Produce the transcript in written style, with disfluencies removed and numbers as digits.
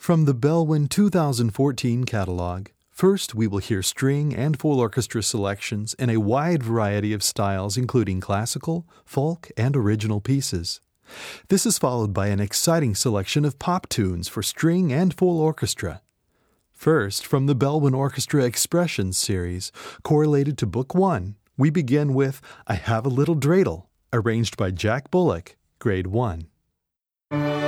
From the Bellwin 2014 catalog, first we will hear string and full orchestra selections in a wide variety of styles including classical, folk, and original pieces. This is followed by an exciting selection of pop tunes for string and full orchestra. First, from the Bellwin Orchestra Expressions series, correlated to Book 1, we begin with I Have a Little Dreidel, arranged by Jack Bullock, Grade 1.